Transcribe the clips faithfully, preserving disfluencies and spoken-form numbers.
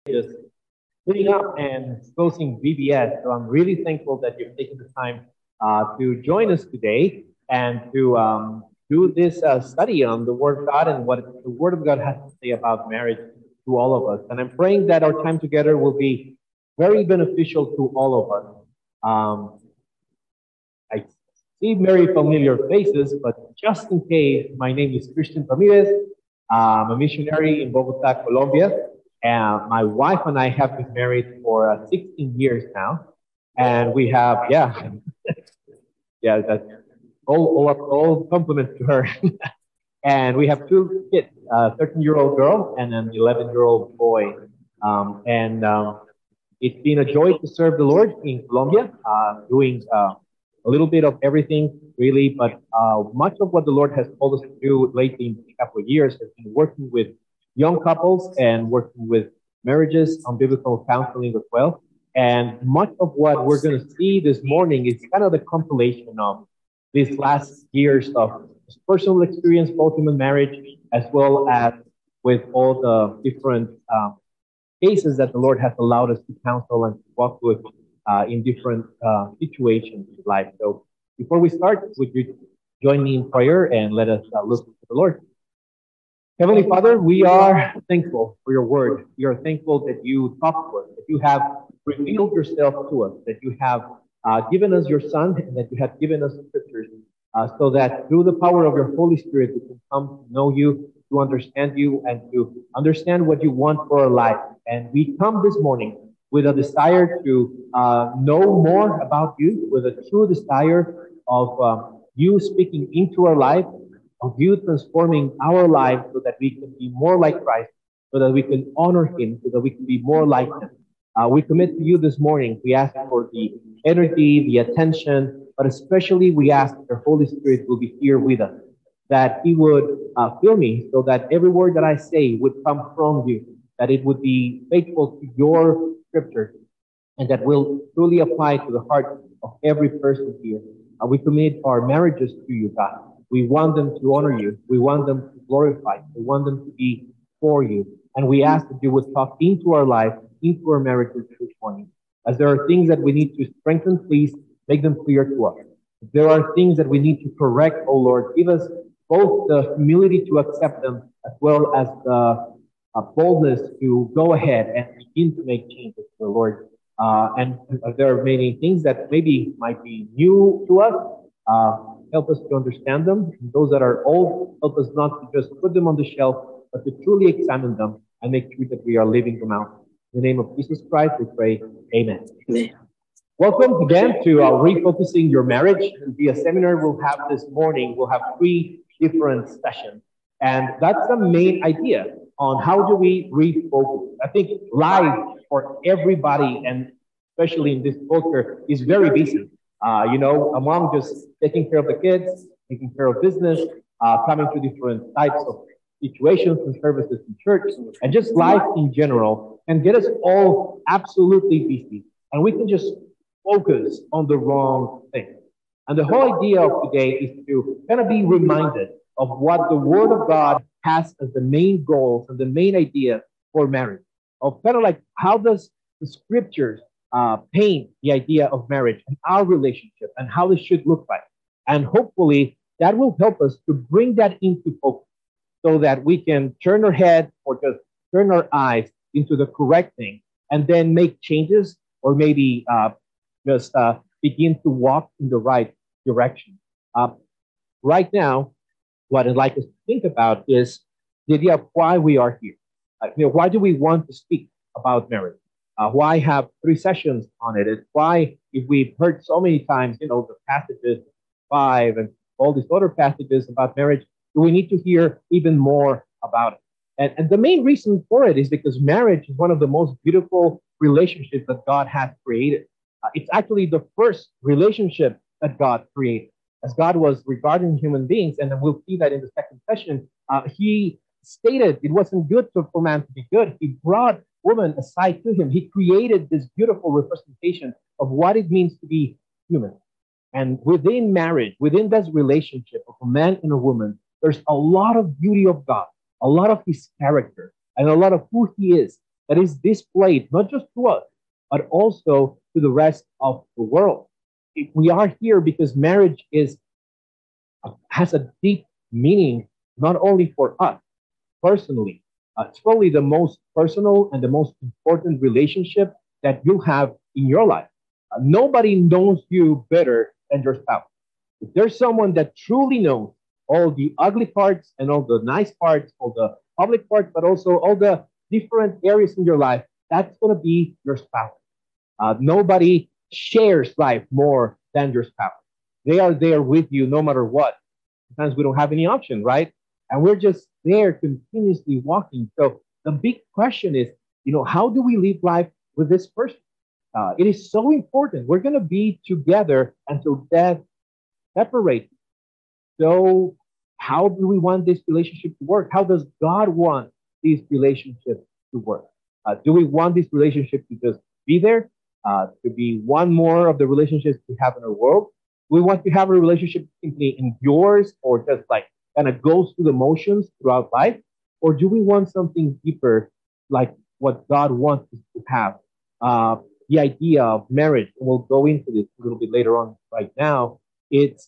just putting up and closing V B S. So I'm really thankful that you've taken the time uh, to join us today and to um, do this uh, study on the Word of God and what the Word of God has to say about marriage to all of us. And I'm praying that our time together will be very beneficial to all of us. Um, I see very familiar faces, but just in case, my name is Christian Ramirez. I'm a missionary in Bogota, Colombia. And my wife and I have been married for uh, sixteen years now. And we have, yeah, yeah, that's all, all, all compliments to her. And we have two kids, a thirteen-year-old girl and an eleven-year-old boy. Um, and um, it's been a joy to serve the Lord in Colombia, uh, doing uh, a little bit of everything, really. But uh, much of what the Lord has told us to do lately in a couple of years has been working with young couples and working with marriages on biblical counseling as well. And much of what we're going to see this morning is kind of the compilation of these last years of personal experience, both in marriage as well as with all the different um, cases that the Lord has allowed us to counsel and to walk with uh, in different uh, situations in life. So before we start, would you join me in prayer and let us uh, look to the Lord? Heavenly Father, we are thankful for your word. We are thankful that you talk to us, that you have revealed yourself to us, that you have uh, given us your Son, and that you have given us scriptures, uh, so that through the power of your Holy Spirit, we can come to know you, to understand you, and to understand what you want for our life. And we come this morning with a desire to uh, know more about you, with a true desire of um, you speaking into our life, of you transforming our lives so that we can be more like Christ, so that we can honor him, so that we can be more like him. Uh, we commit to you this morning. We ask for the energy, the attention, but especially we ask that the Holy Spirit will be here with us, that he would uh, fill me so that every word that I say would come from you, that it would be faithful to your scripture, and that will truly apply to the heart of every person here. Uh, we commit our marriages to you, God. We want them to honor you. We want them to glorify you. We want them to be for you. And we ask that you would talk into our life, into our marriages this morning. As there are things that we need to strengthen, please make them clear to us. If there are things that we need to correct, oh Lord, give us both the humility to accept them as well as the uh, boldness to go ahead and begin to make changes, oh Lord. Uh, and uh, there are many things that maybe might be new to us. Uh, help us to understand them. And those that are old, help us not to just put them on the shelf, but to truly examine them and make sure that we are living them out. In the name of Jesus Christ, we pray. Amen. Amen. Welcome again to uh, Refocusing Your Marriage. The seminar we'll have this morning, we'll have three different sessions. And that's the main idea on how do we refocus. I think life for everybody, and especially in this culture, is very busy. Uh, you know, among just taking care of the kids, taking care of business, uh, coming to different types of situations and services in church, and just life in general, and get us all absolutely busy. And we can just focus on the wrong thing. And the whole idea of today is to kind of be reminded of what the Word of God has as the main goals and the main idea for marriage. Of kind of like, how does the scriptures uh, paint the idea of marriage and our relationship and how it should look like? And hopefully that will help us to bring that into focus so that we can turn our head or just turn our eyes into the correct thing and then make changes, or maybe uh, just uh, begin to walk in the right direction. Uh, right now, what I'd like us to think about is the idea of why we are here. Uh, you know, why do we want to speak about marriage? Uh, why have three sessions on it? It's why, if we've heard so many times, you know, the passages five and all these other passages about marriage, do we need to hear even more about it? And, and the main reason for it is because marriage is one of the most beautiful relationships that God has created. Uh, it's actually the first relationship that God created, as God was regarding human beings. And then we'll see that in the second session. Uh, he stated it wasn't good to, for man to be good. He brought woman aside to him. He created this beautiful representation of what it means to be human. And within marriage, within this relationship of a man and a woman, there's a lot of beauty of God, a lot of his character, and a lot of who he is that is displayed not just to us, but also to the rest of the world. If we are here because marriage is has a deep meaning, not only for us personally. Uh, it's probably the most personal and the most important relationship that you have in your life. Uh, nobody knows you better than your spouse. If there's someone that truly knows all the ugly parts and all the nice parts, all the public parts, but also all the different areas in your life, that's going to be your spouse. Uh, nobody shares life more than your spouse. They are there with you no matter what. Sometimes we don't have any option, right? And we're just there continuously walking. So the big question is, you know, how do we live life with this person? Uh, it is so important. We're going to be together until death separates. So how do we want this relationship to work? How does God want this relationship to work? Uh, do we want this relationship to just be there, uh, to be one more of the relationships we have in our world? We want to have a relationship simply endures or just like kind of goes through the motions throughout life? Or do we want something deeper, like what God wants us to have? Uh, the idea of marriage, and we'll go into this a little bit later on right now, it's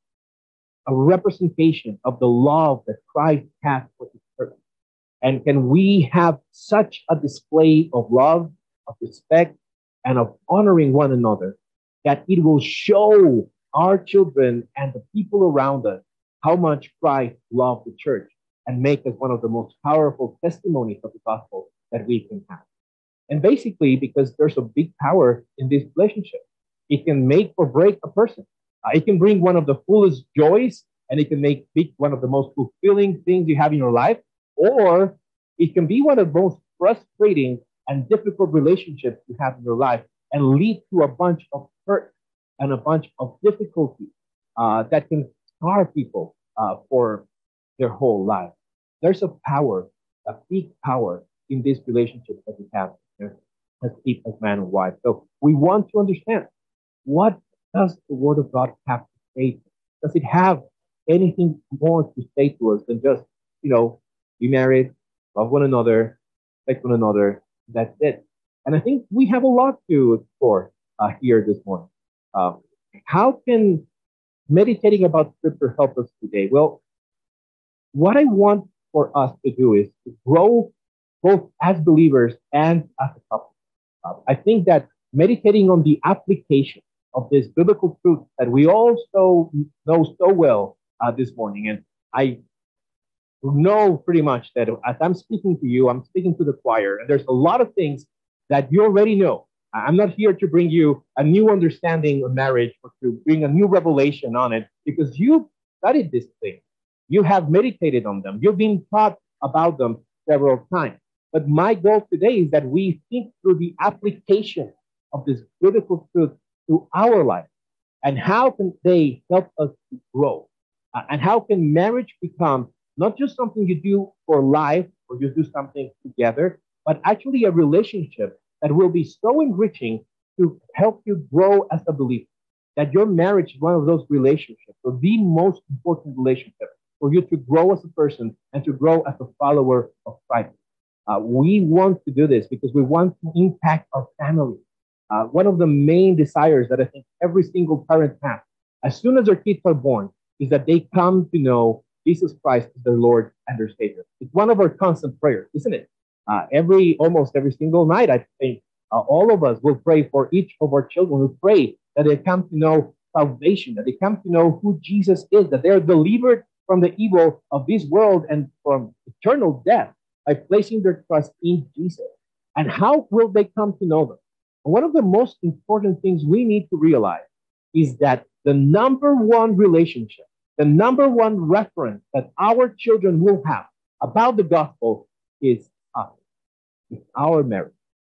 a representation of the love that Christ has for his church. And can we have such a display of love, of respect, and of honoring one another that it will show our children and the people around us how much Christ loved the church and make us one of the most powerful testimonies of the gospel that we can have. And basically, because there's a big power in this relationship, it can make or break a person. Uh, it can bring one of the fullest joys, and it can make big, one of the most fulfilling things you have in your life, or it can be one of the most frustrating and difficult relationships you have in your life and lead to a bunch of hurt and a bunch of difficulty uh, that can scar people uh, for their whole life. There's a power, a big power in this relationship that we have as as man and wife. So we want to understand, what does the Word of God have to say? Does it have anything more to say to us than just, you know, be married, love one another, respect one another? That's it. And I think we have a lot to explore uh, here this morning. Um, how can meditating about Scripture help us today? Well, what I want for us to do is to grow both as believers and as a couple. Uh, I think that meditating on the application of this biblical truth that we all so know so well uh, this morning, and I know pretty much that as I'm speaking to you, I'm speaking to the choir, and there's a lot of things that you already know. I'm not here to bring you a new understanding of marriage or to bring a new revelation on it, because you've studied this thing. You have meditated on them. You've been taught about them several times. But my goal today is that we think through the application of this biblical truth to our life, and how can they help us to grow? Uh, and how can marriage become not just something you do for life or you do something together, but actually a relationship that will be so enriching to help you grow as a believer, that your marriage is one of those relationships, or the most important relationship for you to grow as a person and to grow as a follower of Christ. Uh, we want to do this because we want to impact our family. Uh, one of the main desires that I think every single parent has, as soon as their kids are born, is that they come to know Jesus Christ as their Lord and their Savior. It's one of our constant prayers, isn't it? Uh, every, almost every single night, I think uh, all of us will pray for each of our children. We pray that they come to know salvation, that they come to know who Jesus is, that they are delivered from the evil of this world and from eternal death by placing their trust in Jesus. And how will they come to know them? And one of the most important things we need to realize is that the number one relationship, the number one reference that our children will have about the gospel is us, is our marriage,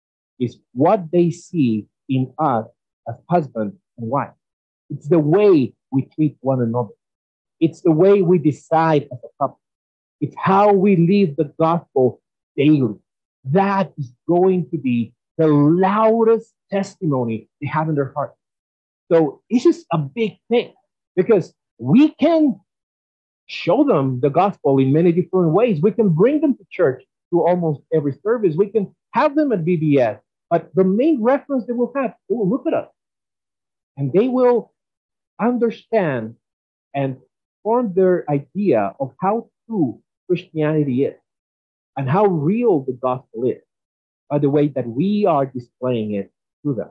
is what they see in us as husband and wife. It's the way we treat one another. It's the way we decide as a couple. It's how we live the gospel daily. That is going to be the loudest testimony they have in their heart. So this is a big thing, because we can show them the gospel in many different ways. We can bring them to church to almost every service. We can have them at V B S, but the main reference they will have, they will look at us and they will understand and form their idea of how true Christianity is and how real the gospel is by the way that we are displaying it to them.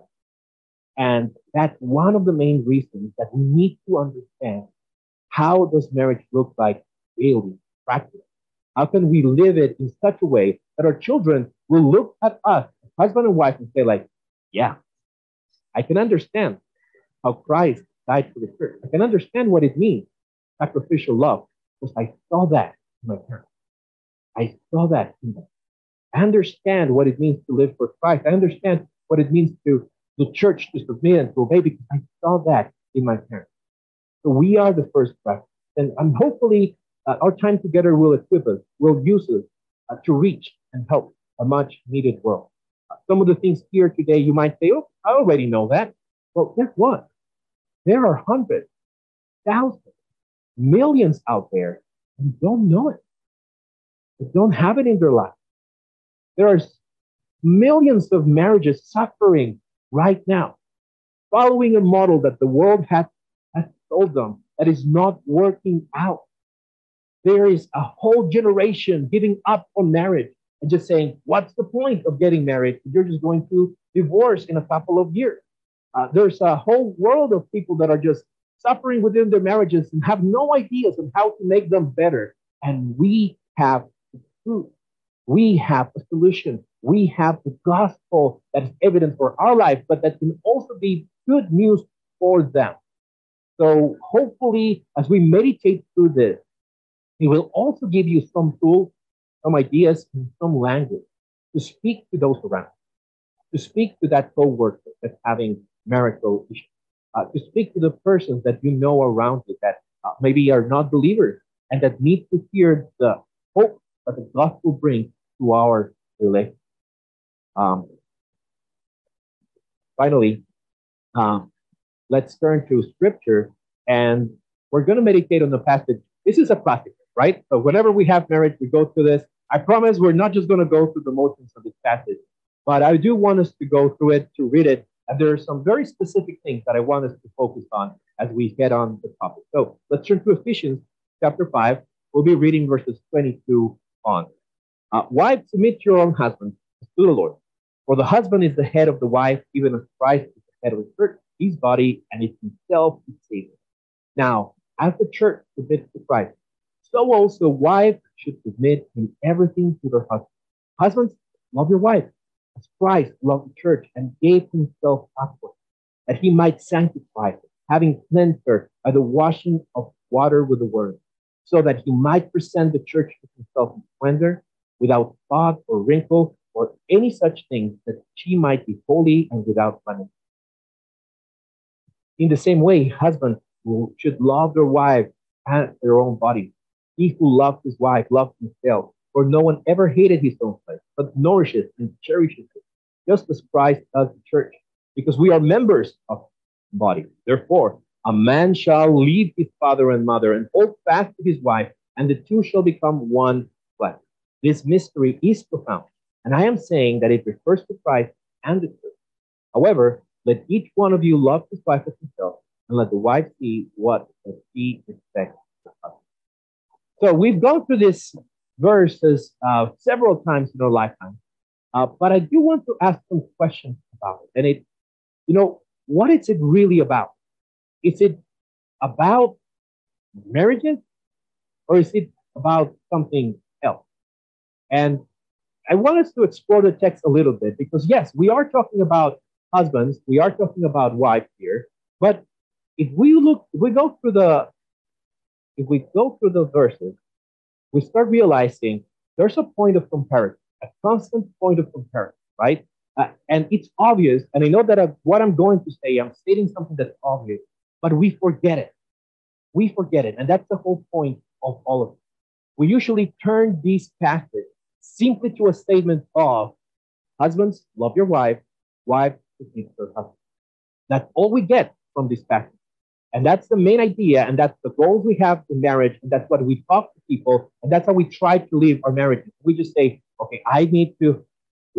And that's one of the main reasons that we need to understand how does marriage look like really, practically. How can we live it in such a way that our children will look at us, husband and wife, and say like, yeah, I can understand how Christ died for the church. I can understand what it means, sacrificial love, because I saw that in my parents. I saw that in them. I understand what it means to live for Christ. I understand what it means to the church to submit and to obey because I saw that in my parents. So we are the first practice. And, and hopefully uh, our time together will equip us, will use us uh, to reach and help a much needed world. Uh, some of the things here today, you might say, oh, I already know that. Well, guess what? There are hundreds, thousands, millions out there who don't know it. They don't have it in their life. There are millions of marriages suffering right now, following a model that the world has, has told them that is not working out. There is a whole generation giving up on marriage and just saying, what's the point of getting married? You're just going to divorce in a couple of years. Uh, there's a whole world of people that are just suffering within their marriages and have no ideas on how to make them better. And we have the truth. We have a solution. We have the gospel that is evident for our life, but that can also be good news for them. So hopefully, as we meditate through this, it will also give you some tools, some ideas, and some language to speak to those around, to speak to that coworker that's having marital issues, uh, to speak to the persons that you know around you that uh, maybe are not believers and that need to hear the hope that the gospel brings to our relationship. Um, finally, um, let's turn to scripture and we're going to meditate on the passage. This is a classic, right? So whenever we have marriage, we go through this. I promise we're not just going to go through the motions of this passage, but I do want us to go through it, to read it. And there are some very specific things that I want us to focus on as we get on the topic. So let's turn to Ephesians chapter five. We'll be reading verses twenty-two on. Uh, Wives, submit your own husbands to the Lord. For the husband is the head of the wife, even as Christ is the head of the church, his body, and is himself the Savior. Now, as the church submits to Christ, so also wives should submit in everything to their husbands. Husbands, love your wife, as Christ loved the church and gave himself up for it, that he might sanctify her, having cleansed her by the washing of water with the word, so that he might present the church to himself in splendor, without spot or wrinkle or any such thing, that she might be holy and without blemish. In the same way, husbands should love their wives and their own bodies. He who loves his wife loves himself, for no one ever hated his own flesh, but nourishes and cherishes it, just as Christ does the church, because we are members of the body. Therefore, a man shall leave his father and mother and hold fast to his wife, and the two shall become one flesh. This mystery is profound, and I am saying that it refers to Christ and the church. However, let each one of you love his wife as himself, and let the wife see what she expects of her. So we've gone through these verses uh, several times in our lifetime, uh, but I do want to ask some questions about it. And it, you know, what is it really about? Is it about marriages, or is it about something else? And I want us to explore the text a little bit because, yes, we are talking about husbands, we are talking about wives here, but if we look, if we go through the, if we go through the verses, we start realizing there's a point of comparison, a constant point of comparison, right? Uh, and it's obvious, and I know that uh, what I'm going to say, I'm stating something that's obvious, but we forget it. We forget it, and that's the whole point of all of it. We usually turn these passages simply to a statement of husbands, love your wife, wife, submit to her husband. That's all we get from this passage. And that's the main idea, and that's the goals we have in marriage, and that's what we talk to people, and that's how we try to live our marriages. We just say, okay, I need to love.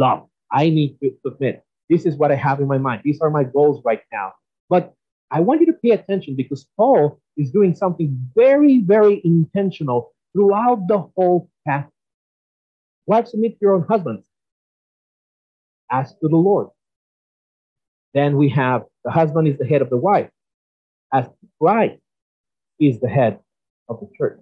I need to submit. This is what I have in my mind. These are my goals right now. But I want you to pay attention because Paul is doing something very, very intentional throughout the whole passage. Wives, submit to your own husbands as to the Lord. Then we have the husband is the head of the wife, as Christ is the head of the church.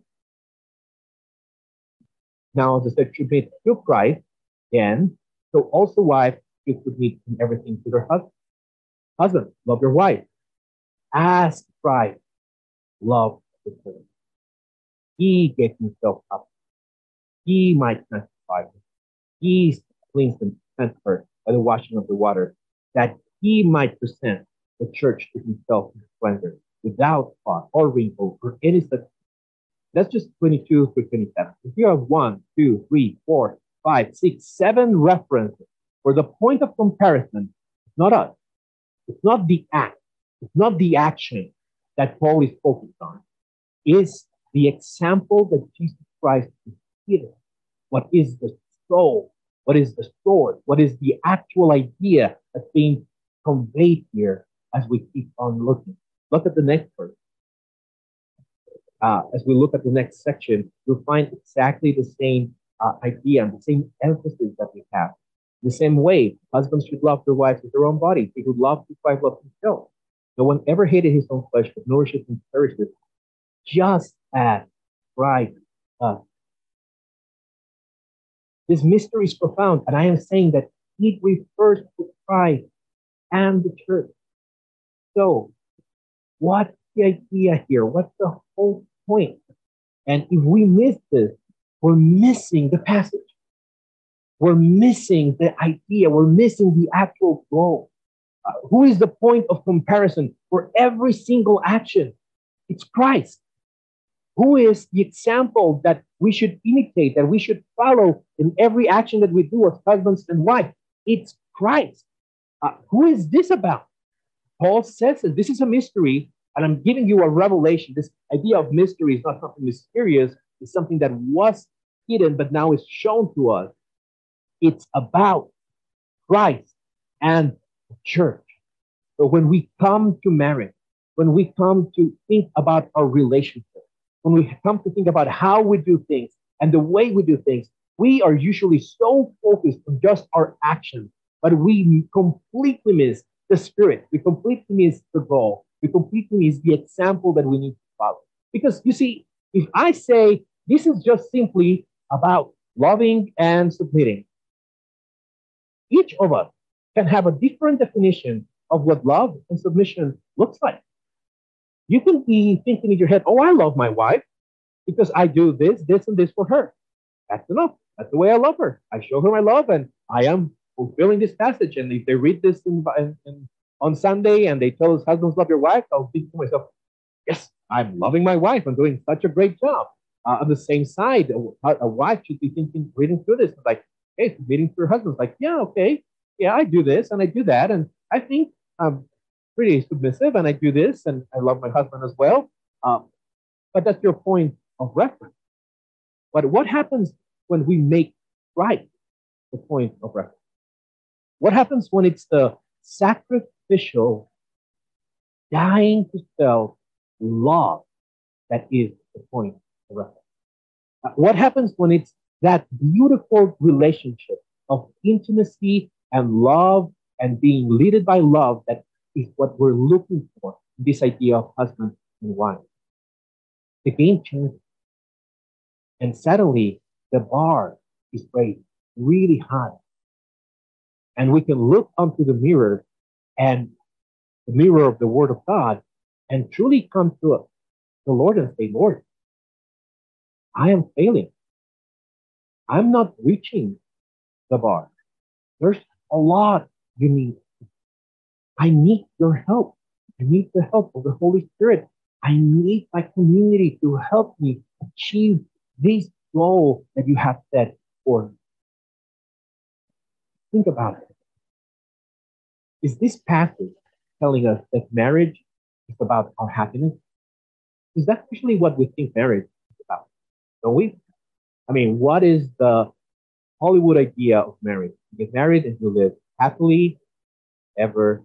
Now, as I said, submit to Christ, then, so also wives should submit in everything to their husband. Husband, love your wife, as Christ loved the church. He gave himself up. He might sanctify her. He cleansed and cleansed her by the washing of the water, that he might present the church to himself in splendor, without spot or wrinkle or any such. That's just twenty-two through twenty-seven. If you have one, two, three, four, five, six, seven references where the point of comparison is not us, it's not the act, it's not the action that Paul is focused on, is the example that Jesus Christ is given. What is the soul? What is the sword? What is the actual idea that's being conveyed here as we keep on looking? Look at the next verse. Uh, as we look at the next section, you'll find exactly the same uh, idea and the same emphasis that we have. The same way, husbands should love their wives as their own body. He who loves his wife loves himself. No one ever hated his own flesh, but nourishes and cherishes it, just as Christ does. This mystery is profound, and I am saying that it refers to Christ and the church. So, what's the idea here? What's the whole point? And if we miss this, we're missing the passage. We're missing the idea. We're missing the actual goal. Uh, who is the point of comparison for every single action? It's Christ. Who is the example that we should imitate, that we should follow in every action that we do as husbands and wives? It's Christ. Uh, who is this about? Paul says that this is a mystery, and I'm giving you a revelation. This idea of mystery is not something mysterious. It's something that was hidden, but now is shown to us. It's about Christ and the church. So when we come to marriage, when we come to think about our relationship, when we come to think about how we do things and the way we do things, we are usually so focused on just our actions, but we completely miss the spirit. We completely miss the goal. We completely miss the example that we need to follow. Because you see, if I say this is just simply about loving and submitting, each of us can have a different definition of what love and submission looks like. You can be thinking in your head, oh, I love my wife because I do this, this, and this for her. That's enough. That's the way I love her. I show her my love, and I am fulfilling this passage. And if they read this in, in, in, on Sunday and they tell us, husbands, love your wife, I'll think to myself, yes, I'm loving my wife. I'm doing such a great job. Uh, on the same side, a, a wife should be thinking, reading through this, like, hey, submitting to her husband. Like, yeah, okay. Yeah, I do this and I do that. And I think I'm pretty submissive and I do this and I love my husband as well. Um, but that's your point of reference. But what happens when we make right the point of reference? What happens when it's the sacrificial, dying to self love that is the point of reference? Uh, what happens when it's that beautiful relationship of intimacy and love and being led by love that is what we're looking for, this idea of husband and wife? The game changes. And suddenly, the bar is raised really high. And we can look onto the mirror and the mirror of the Word of God and truly come to the Lord and say, Lord, I am failing. I'm not reaching the bar. There's a lot you need. I need your help. I need the help of the Holy Spirit. I need my community to help me achieve this goal that you have set for me. Think about it. Is this passage telling us that marriage is about our happiness? Is that actually what we think marriage is about? Don't we? I mean, what is the Hollywood idea of marriage. You get married and you live happily ever,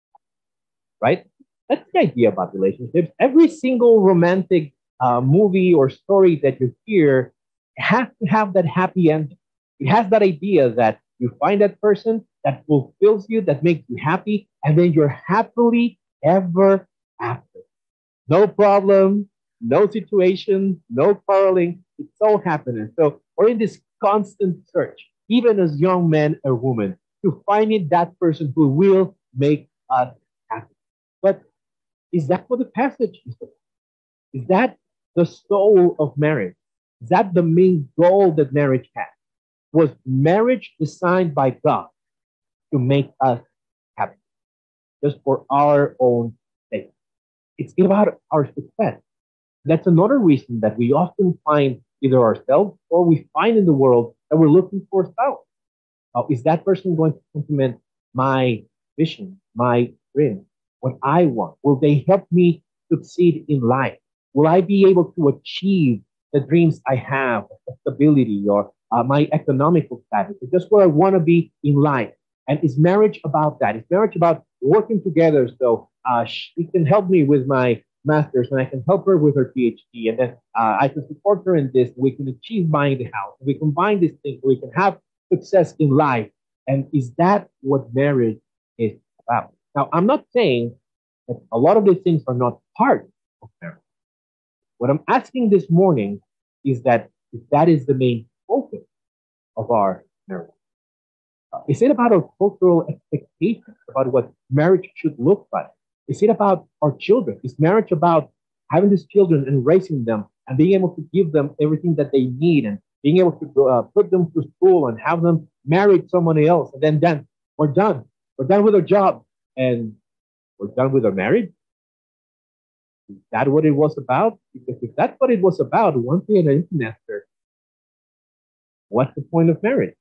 right? That's the idea about relationships. Every single romantic uh, movie or story that you hear has to have that happy ending. It has that idea that you find that person that fulfills you, that makes you happy, and then you're happily ever after. No problem, no situation, no quarreling. It's all happiness. So we're in this constant search, even as young men or women, to finding that person who will make us happy. But is that what the passage is about? Is that the soul of marriage? Is that the main goal that marriage has? Was marriage designed by God to make us happy, just for our own sake? It's about our success. That's another reason that we often find either ourselves or we find in the world that we're looking for a spouse. Uh, is that person going to complement my vision, my dream, what I want? Will they help me succeed in life? Will I be able to achieve the dreams I have, stability, or uh, my economical status? It's just where I want to be in life. And is marriage about that? Is marriage about working together so uh, she can help me with my master's and I can help her with her PhD, and then uh, I can support her in this. We can achieve buying the house. We combine these things. We can have success in life. And is that what marriage is about? Now, I'm not saying that a lot of these things are not part of marriage. What I'm asking this morning is that if that is the main focus of our marriage. Uh, is it about our cultural expectations about what marriage should look like? Is it about our children? Is marriage about having these children and raising them and being able to give them everything that they need and being able to uh, put them through school and have them marry someone else? And then, then we're done. We're done with our job and we're done with our marriage. Is that what it was about? Because if that's what it was about, once we had an empty nester, what's the point of marriage?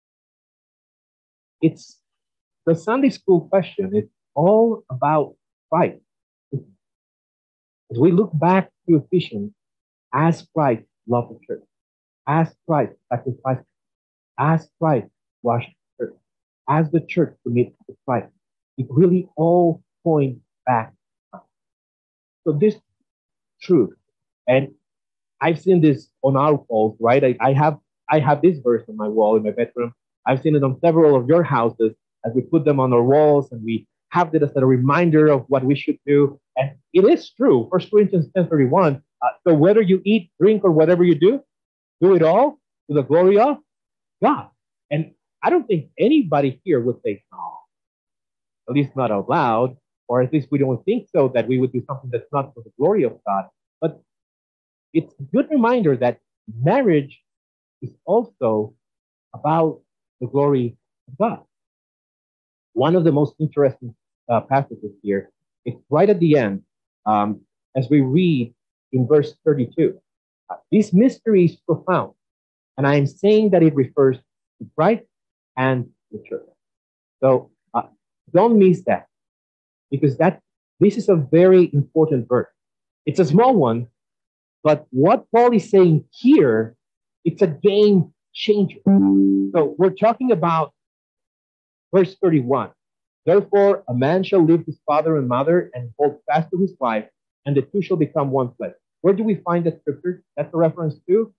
It's the Sunday school question. It's all about Christ. As we look back to Ephesians, as Christ loved the church, as Christ sacrificed, as Christ washed the church, as the church submits to Christ, it really all points back. So this truth, and I've seen this on our walls, right? I, I have I have this verse on my wall in my bedroom. I've seen it on several of your houses as we put them on our walls and we have it as a reminder of what we should do. And it is true. First Corinthians ten thirty-one. Uh, so whether you eat, drink, or whatever you do, do it all to the glory of God. And I don't think anybody here would say, no, at least not out loud, or at least we don't think so, that we would do something that's not for the glory of God. But it's a good reminder that marriage is also about the glory of God. One of the most interesting uh, passages here, it's right at the end, um, as we read in verse thirty-two. Uh, this mystery is profound, and I am saying that it refers to Christ and the church. So uh, don't miss that, because that this is a very important verse. It's a small one, but what Paul is saying here, it's a game changer. So we're talking about verse thirty-one. Therefore, a man shall leave his father and mother and hold fast to his wife, and the two shall become one flesh. Where do we find that scripture? That's a reference to?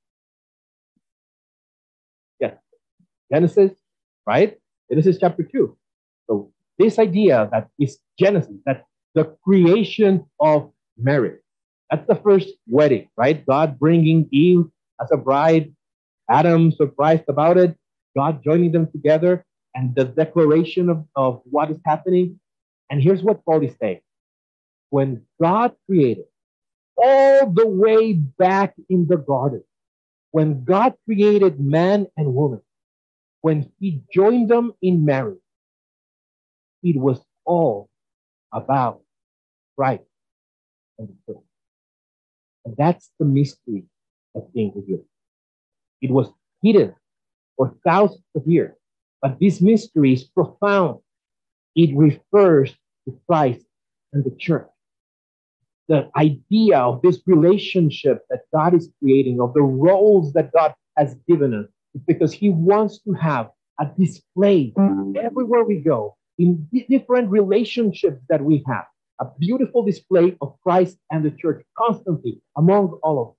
Yes, Genesis, right? Genesis chapter two. So this idea that is Genesis, that the creation of marriage. That's the first wedding, right? God bringing Eve as a bride, Adam surprised about it, God joining them together, and the declaration of, of what is happening. And here's what Paul is saying. When God created, all the way back in the garden, when God created man and woman, when he joined them in marriage, it was all about Christ and the church. And that's the mystery of being revealed. It was hidden for thousands of years, but this mystery is profound. It refers to Christ and the church. The idea of this relationship that God is creating, of the roles that God has given us, It's because he wants to have a display everywhere we go in di- different relationships that we have. A beautiful display of Christ and the church constantly among all of us.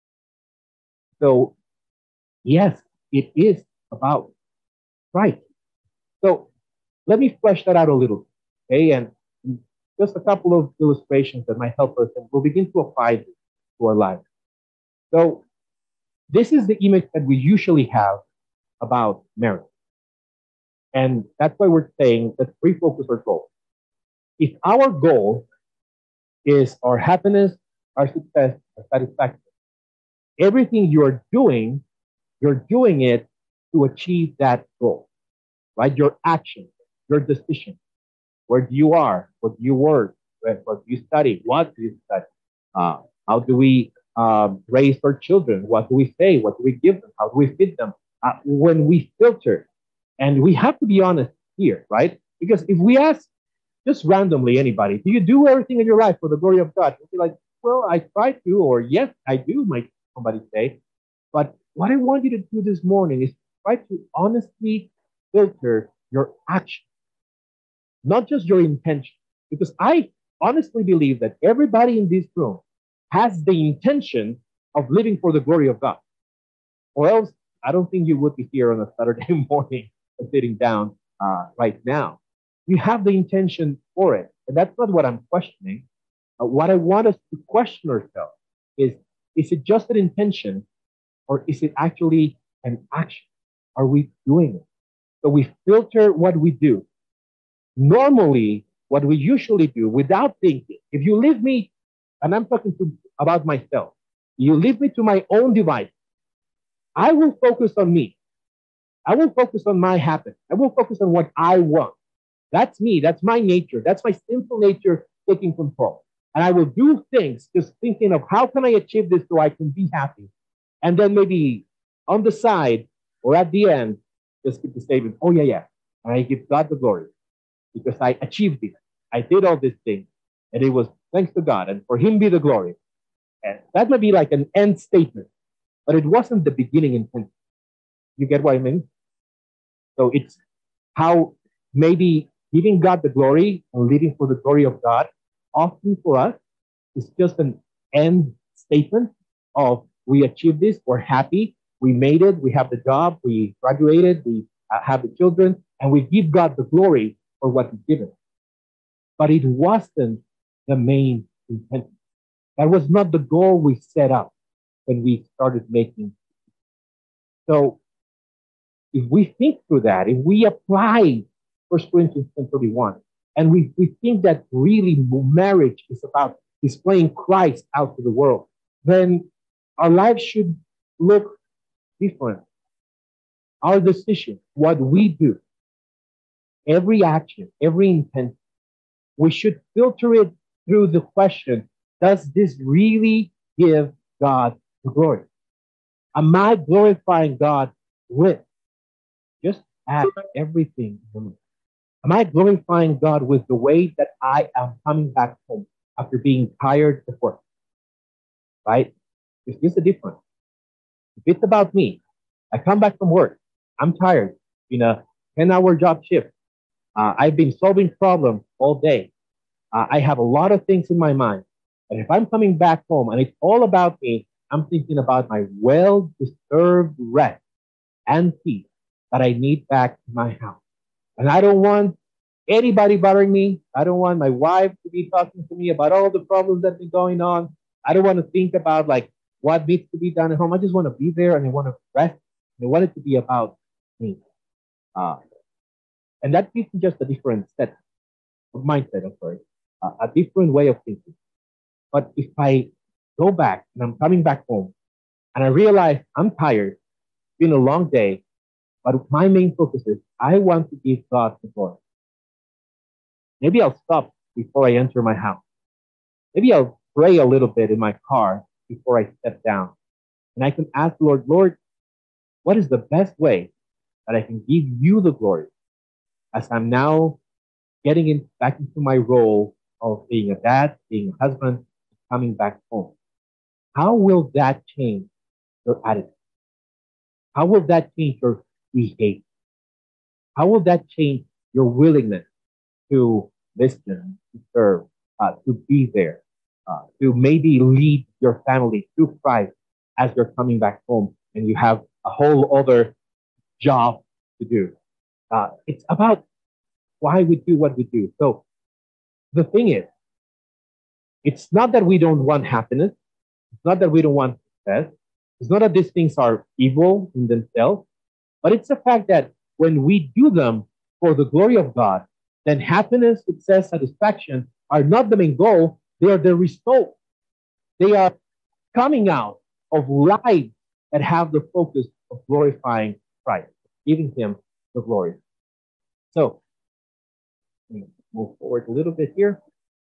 So, yes, it is about Christ. So, let me flesh that out a little. Okay, and just a couple of illustrations that might help us, and we'll begin to apply this to our lives. So, this is the image that we usually have about marriage. And that's why we're saying let's refocus our goal. If our goal is our happiness, our success, our satisfaction, everything you're doing, you're doing it to achieve that goal, right? Your action, your decision, where do you are, what do you work, what do you study, what do you study, uh, how do we um, raise our children, what do we say, what do we give them, how do we feed them? Uh, when we filter, and we have to be honest here, right? Because if we ask just randomly anybody, do you do everything in your life for the glory of God? They'll be like, well, I try to, or yes, I do, might somebody say. But what I want you to do this morning is try to honestly filter your action, not just your intention. Because I honestly believe that everybody in this room has the intention of living for the glory of God. Or else, I don't think you would be here on a Saturday morning sitting down uh, right now. You have the intention for it. And that's not what I'm questioning. Uh, what I want us to question ourselves is, is it just an intention or is it actually an action? Are we doing it? So we filter what we do. Normally, what we usually do without thinking, if you leave me, and I'm talking to, about myself, you leave me to my own device, I will focus on me. I will focus on my happiness. I will focus on what I want. That's me. That's my nature. That's my sinful nature taking control. And I will do things just thinking of how can I achieve this so I can be happy. And then maybe on the side or at the end, just keep the statement, oh, yeah, yeah. And I give God the glory because I achieved it. I did all these things. And it was thanks to God. And for him be the glory. And that might be like an end statement. But it wasn't the beginning intention. You get what I mean? So it's how maybe giving God the glory and living for the glory of God, often for us, is just an end statement of we achieved this, we're happy, we made it, we have the job, we graduated, we uh, have the children, and we give God the glory for what He's given. But it wasn't the main intention. That was not the goal we set up when we started making. So if we think through that, if we apply First Corinthians ten thirty-one, and we, we think that really marriage is about displaying Christ out to the world, then our lives should look different. Our decision, what we do, every action, every intent, we should filter it through the question, does this really give God the glory? Am I glorifying God with? Just ask everything. Am I glorifying God with the way that I am coming back home after being tired at work? Right? There's just a difference. If it's about me, I come back from work, I'm tired, in a ten-hour job shift. Uh, I've been solving problems all day. Uh, I have a lot of things in my mind. And if I'm coming back home and it's all about me, I'm thinking about my well-deserved rest and peace that I need back in my house. And I don't want anybody bothering me. I don't want my wife to be talking to me about all the problems that have been going on. I don't want to think about like what needs to be done at home. I just want to be there and I want to rest. And I want it to be about me. Uh, and that gives me just a different set of mindset, I'm sorry, uh, a different way of thinking. But if I go back and I'm coming back home and I realize I'm tired, it's been a long day, but my main focus is I want to give God the glory. Maybe I'll stop before I enter my house. Maybe I'll pray a little bit in my car before I step down. And I can ask the Lord, Lord, what is the best way that I can give you the glory as I'm now getting in, back into my role of being a dad, being a husband, coming back home? How will that change your attitude? How will that change your behavior? How will that change your willingness to listen, to serve, uh, to be there, uh, to maybe lead your family to Christ as you're coming back home and you have a whole other job to do? Uh, it's about why we do what we do. So the thing is, it's not that we don't want happiness. It's not that we don't want success. It's not that these things are evil in themselves, but it's the fact that when we do them for the glory of God, then happiness, success, satisfaction are not the main goal. They are the result. They are coming out of lives that have the focus of glorifying Christ, giving him the glory. So, let me move forward a little bit here.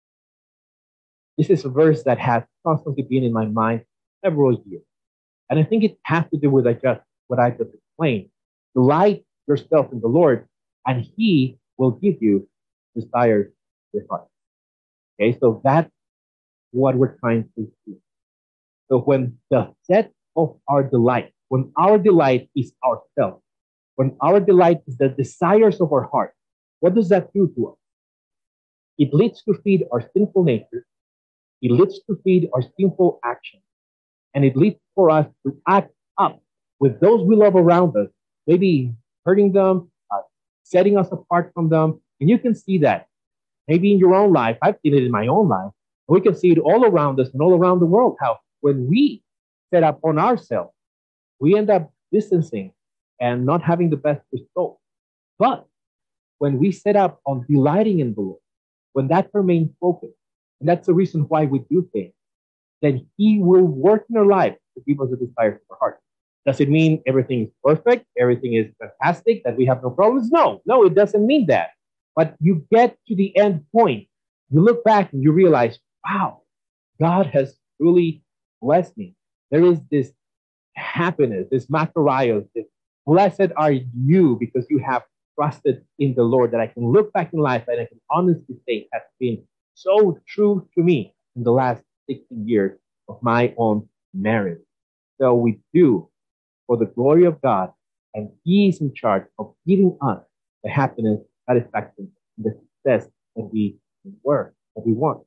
This is a verse that has constantly been in my mind several years. And I think it has to do with I just, what I just explained. Delight yourself in the Lord, and he will give you desires of your heart. Okay, so that's what we're trying to do. So when the set of our delight, when our delight is ourselves, when our delight is the desires of our heart, what does that do to us? It leads to feed our sinful nature. It leads to feed our sinful action. And it leads for us to act up with those we love around us, maybe hurting them, uh, setting us apart from them. And you can see that maybe in your own life. I've seen it in my own life. We can see it all around us and all around the world, how when we set up on ourselves, we end up distancing and not having the best result. But when we set up on delighting in the Lord, when that's our main focus, and that's the reason why we do things, then he will work in our life to give us the desires of our heart. Does it mean everything is perfect, everything is fantastic, that we have no problems? No, no, it doesn't mean that. But you get to the end point, you look back and you realize, wow, God has truly blessed me. There is this happiness, this makarios, this blessed are you because you have trusted in the Lord, that I can look back in life and I can honestly say has been so true to me in the last sixteen years of my own marriage. So we do for the glory of God, and he is in charge of giving us the happiness, satisfaction, and the success that we work, that we want.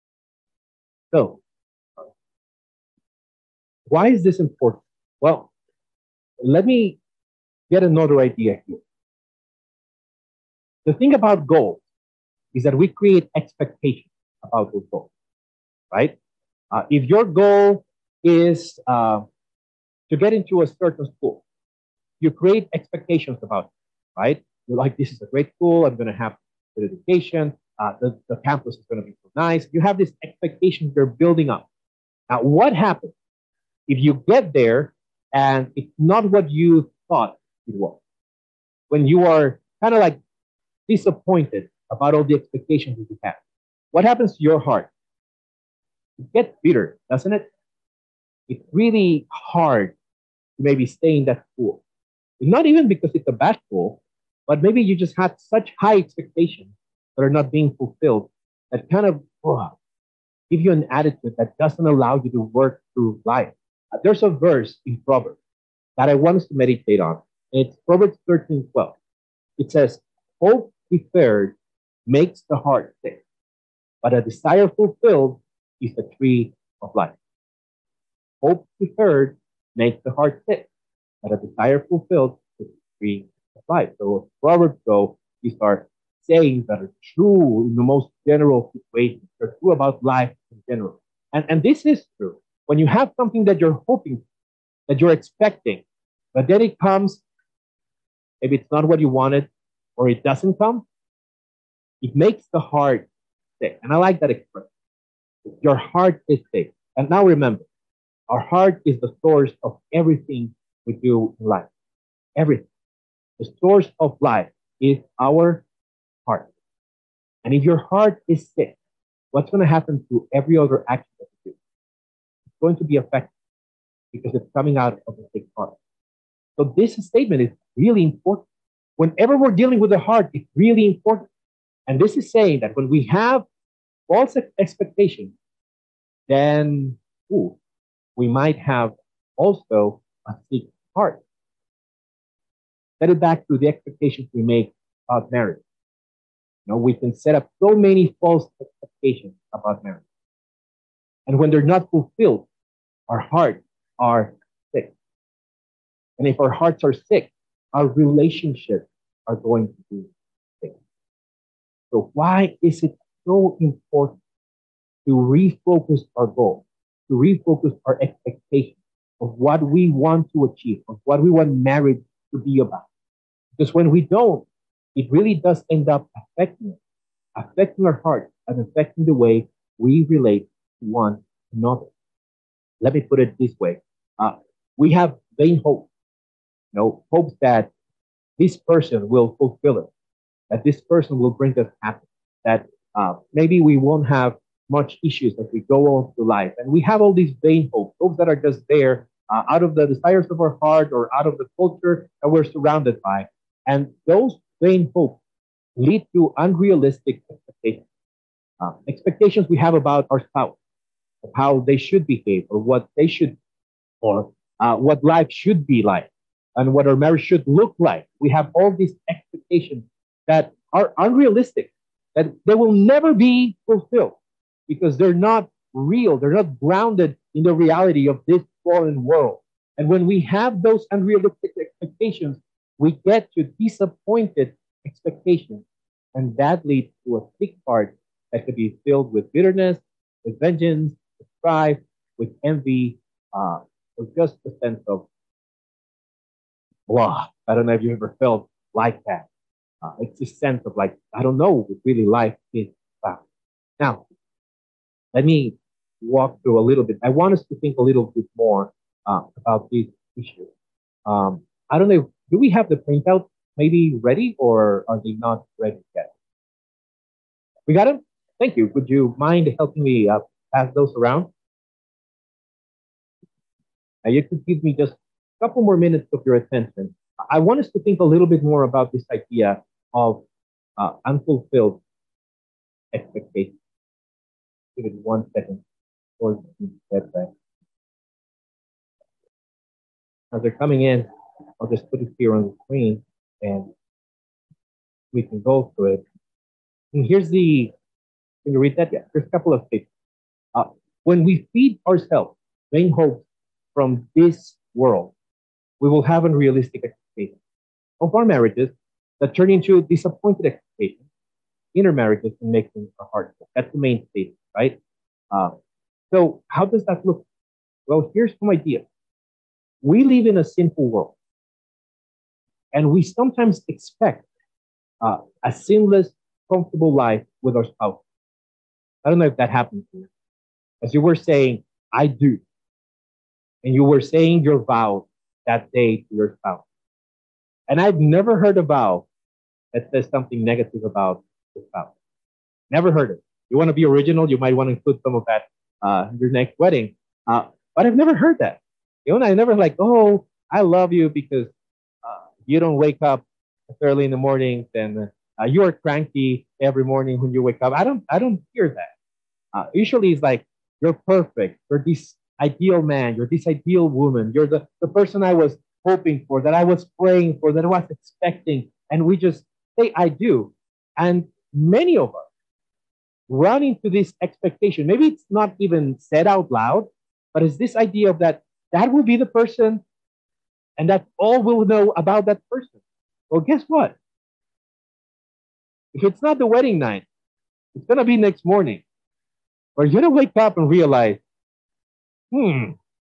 So, why is this important? Well, let me get another idea here. The thing about goals is that we create expectations about those goals, right? Uh, if your goal is uh, to get into a certain school, you create expectations about it, right? You're like, this is a great school. I'm going to have good education. Uh, the, the campus is going to be so nice. You have this expectation you're building up. Now, what happens if you get there and it's not what you thought it was? When you are kind of like disappointed about all the expectations that you have, what happens to your heart? It gets bitter, doesn't it? It's really hard to maybe stay in that school. Not even because it's a bad school, but maybe you just had such high expectations that are not being fulfilled that kind of oh, give you an attitude that doesn't allow you to work through life. Uh, there's a verse in Proverbs that I want us to meditate on. And it's Proverbs thirteen twelve. It says, hope deferred makes the heart sick, but a desire fulfilled is the tree of life. Hope deferred makes the heart sick, but a desire fulfilled is the tree of life. So Proverbs go, these are sayings that are true in the most general situations. They're true about life in general. And, and this is true. When you have something that you're hoping, that you're expecting, but then it comes, maybe it's not what you wanted, or it doesn't come, it makes the heart sick. And I like that expression. Your heart is sick. And now remember, our heart is the source of everything we do in life. Everything. The source of life is our heart. And if your heart is sick, what's going to happen to every other action that you do? It's going to be affected because it's coming out of the sick heart. So this statement is really important. Whenever we're dealing with the heart, it's really important. And this is saying that when we have false expectations, then ooh, we might have also a sick heart. set it back to the expectations we make about marriage. You know, we can set up so many false expectations about marriage. And when they're not fulfilled, our hearts are sick. And if our hearts are sick, our relationships are going to be sick. So why is it so important to refocus our goal, to refocus our expectations of what we want to achieve, of what we want marriage to be about? Because when we don't, it really does end up affecting us, affecting our heart, and affecting the way we relate to one another. Let me put it this way. Uh, we have vain hope, you know, hopes that this person will fulfill it, that this person will bring us happiness, that uh, maybe we won't have much issues as we go on through life. And we have all these vain hopes, hopes that are just there uh, out of the desires of our heart or out of the culture that we're surrounded by. And those vain hopes lead to unrealistic expectations. Uh, expectations we have about our spouse, of how they should behave, or what they should, or uh, what life should be like, and what our marriage should look like. We have all these expectations that are unrealistic, that they will never be fulfilled because they're not real, they're not grounded in the reality of this fallen world. And when we have those unrealistic expectations, we get to disappointed expectations, and that leads to a sick heart that could be filled with bitterness, with vengeance, with strife, with envy, uh, or just a sense of blah. I don't know if you ever felt like that. Uh, it's this sense of like, I don't know what really life is about. Now, let me walk through a little bit. I want us to think a little bit more uh, about this issue. Um, I don't know, do we have the printout maybe ready, or are they not ready yet? We got them? Thank you. Would you mind helping me uh, pass those around? Now, you could give me just a couple more minutes of your attention. I want us to think a little bit more about this idea of uh, unfulfilled expectations. Give it one second before we get back. As they're coming in, I'll just put it here on the screen and we can go through it. And here's the, can you read that? Yeah, there's a couple of things. Uh, when we feed ourselves vain hopes from this world, we will have unrealistic expectations of our marriages that turn into disappointed expectations in our marriages and making our hearts sick. That's the main statement, right? Uh, so how does that look? Well, here's some ideas. We live in a sinful world, and we sometimes expect uh, a sinless, comfortable life with our spouse. I don't know if that happens to you. As you were saying, I do. And you were saying your vow that day to your spouse. And I've never heard a vow that says something negative about the spouse. Never heard it. You want to be original, you might want to include some of that uh, in your next wedding. Uh, but I've never heard that. You know, I never like, oh, I love you because uh, you don't wake up early in the mornings and uh, you are cranky every morning when you wake up. I don't, I don't hear that. Uh, usually it's like, you're perfect. You're this ideal man. You're this ideal woman. You're the, the person I was hoping for, that I was praying for, that I was expecting. And we just say, I do. And many of us run into this expectation. Maybe it's not even said out loud, but it's this idea of that that will be the person and that's all we'll know about that person. Well, guess what? If it's not the wedding night, it's going to be next morning. Or you're going to wake up and realize, hmm,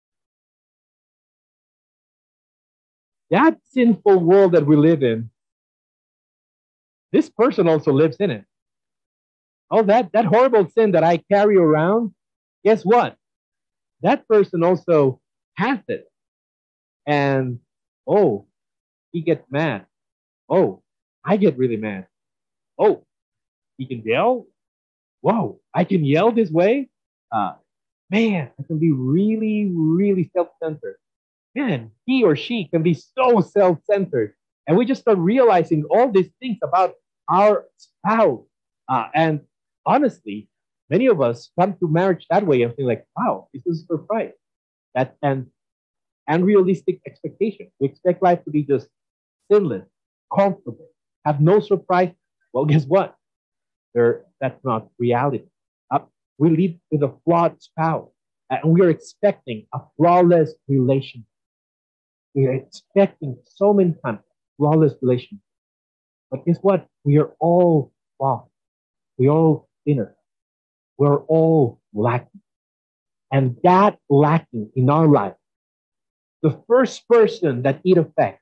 that sinful world that we live in, this person also lives in it. Oh, that, that horrible sin that I carry around, guess what? That person also has it. And, oh, he gets mad. Oh, I get really mad. Oh, he can yell? Whoa, I can yell this way? Uh, man, I can be really, really self-centered. Man, he or she can be so self-centered. And we just start realizing all these things about our spouse. Uh, and honestly, many of us come to marriage that way and feel like, wow, this is a surprise. That and unrealistic expectation. We expect life to be just sinless, comfortable, have no surprise. Well, guess what? There, that's not reality. Uh, we live with a flawed spouse, and we are expecting a flawless relationship. We are expecting so many times flawless relationship. But guess what? We are all flawed. We are all sinners. We're all lacking. And that lacking in our life, the first person that it affects,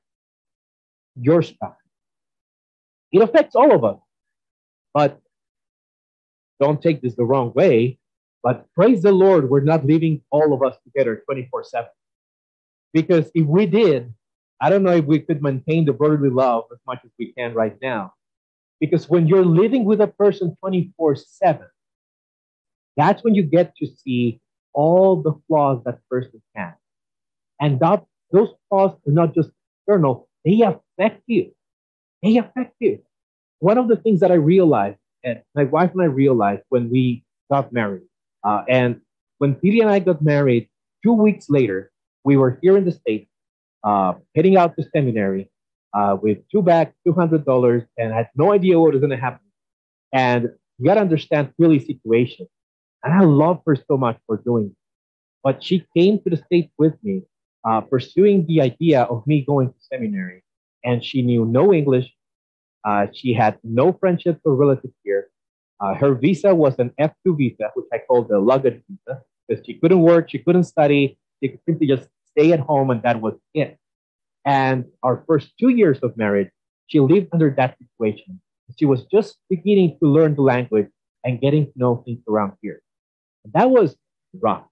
your spouse. It affects all of us. But don't take this the wrong way. But praise the Lord, we're not leaving all of us together twenty-four seven. Because if we did, I don't know if we could maintain the brotherly love as much as we can right now. Because when you're living with a person twenty-four seven, that's when you get to see all the flaws that person has. And that, those flaws are not just external, they affect you. They affect you. One of the things that I realized, and my wife and I realized when we got married, uh, and when Pili and I got married, two weeks later, we were here in the States, uh, heading out to seminary uh, with two bags, two hundred dollars, and I had no idea what was going to happen. And you got to understand Pili's situation. And I love her so much for doing it. But she came to the States with me, uh, pursuing the idea of me going to seminary. And she knew no English. Uh, she had no friendships or relatives here. Uh, her visa was an F two visa, which I call the luggage visa, because she couldn't work, she couldn't study, she could simply just stay at home, and that was it. And our first two years of marriage, she lived under that situation. She was just beginning to learn the language and getting to know things around here. That was rough.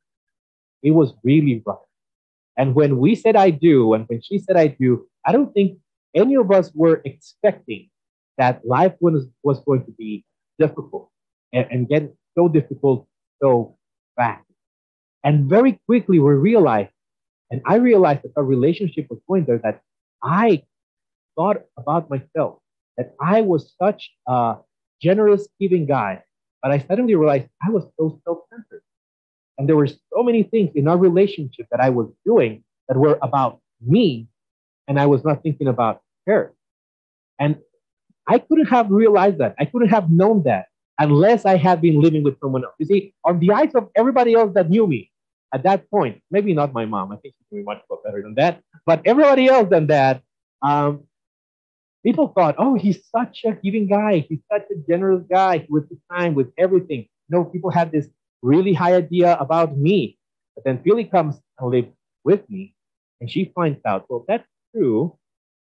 It was really rough. And when we said I do, and when she said I do, I don't think any of us were expecting that life was, was going to be difficult and, and get so difficult so fast. And very quickly we realized, and I realized that our relationship was going there, that I thought about myself, that I was such a generous, giving guy, but I suddenly realized I was so self-centered. And there were so many things in our relationship that I was doing that were about me, and I was not thinking about her. And I couldn't have realized that. I couldn't have known that unless I had been living with someone else. You see, on the eyes of everybody else that knew me at that point, maybe not my mom, I think she knew me much better than that, but everybody else than that, um, people thought, oh, he's such a giving guy. He's such a generous guy with his time, with everything. You know, people had this really high idea about me. But then Philly comes and lives with me, and she finds out, well, that's true,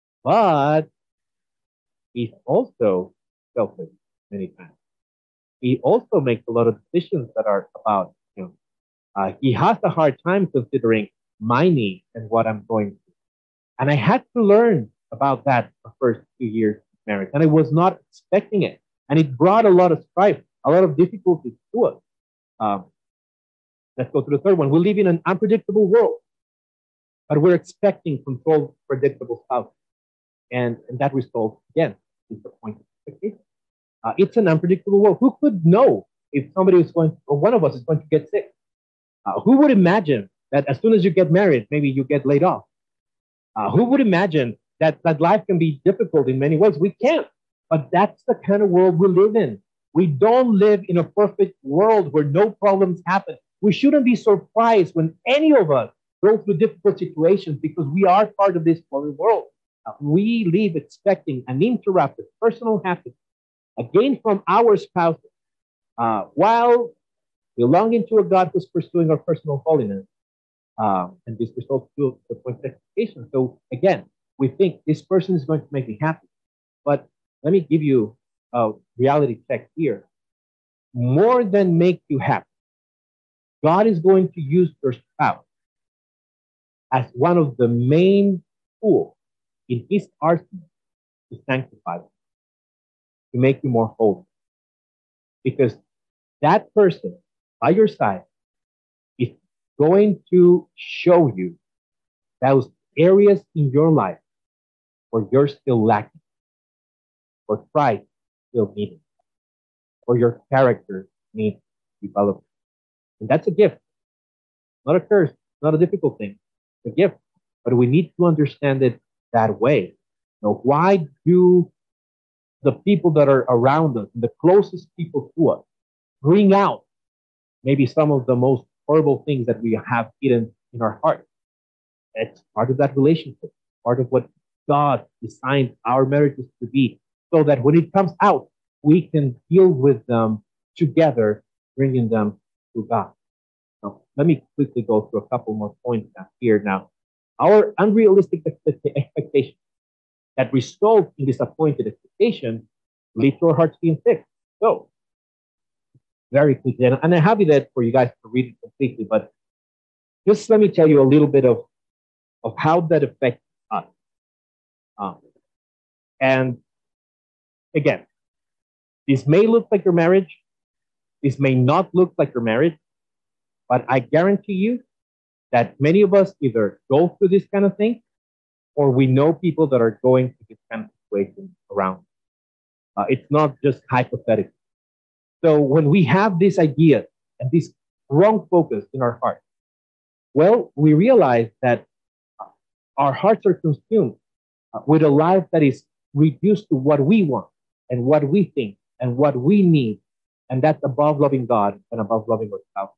but he's also selfish many times. He also makes a lot of decisions that are about him. Uh, he has a hard time considering my needs and what I'm going through. And I had to learn about that the first two years of marriage. And I was not expecting it. And it brought a lot of strife, a lot of difficulties to us. Um, let's go to the third one. We live in an unpredictable world, but we're expecting controlled, predictable spouse. And, and that result, again, is the point of expectation. Uh, it's an unpredictable world. Who could know if somebody is going, or one of us is going to get sick? Uh, who would imagine that as soon as you get married, maybe you get laid off? Uh, who would imagine that, that life can be difficult in many ways? We can't. But that's the kind of world we live in. We don't live in a perfect world where no problems happen. We shouldn't be surprised when any of us go through difficult situations because we are part of this fallen world. Uh, we live expecting uninterrupted personal happiness, again from our spouses, uh, while belonging to a God who's pursuing our personal holiness. Um, and this results to the point of expectation. So again, we think this person is going to make me happy. But let me give you a reality check here. More than make you happy, God is going to use your spouse as one of the main tools in his arsenal to sanctify you, to make you more holy. Because that person by your side is going to show you those areas in your life where you're still lacking, where pride still needed, where your character needs development. And that's a gift, not a curse, not a difficult thing. It's a gift, but we need to understand it that way. Now, why do the people that are around us, the closest people to us, bring out maybe some of the most horrible things that we have hidden in our heart? It's part of that relationship, part of what God designed our marriages to be, so that when it comes out, we can deal with them together, bringing them to God. Now, let me quickly go through a couple more points now here. Now, our unrealistic expectations that result in disappointed expectation lead to our hearts being sick. So, very quickly, and, and I have it for you guys to read it completely, but just let me tell you a little bit of, of how that affects us. Um, and again, this may look like your marriage, this may not look like your marriage, but I guarantee you that many of us either go through this kind of thing, or we know people that are going through this kind of situation around. Uh, it's not just hypothetical. So when we have this idea and this wrong focus in our heart, well, we realize that our hearts are consumed uh, with a life that is reduced to what we want and what we think and what we need, and that's above loving God and above loving ourselves.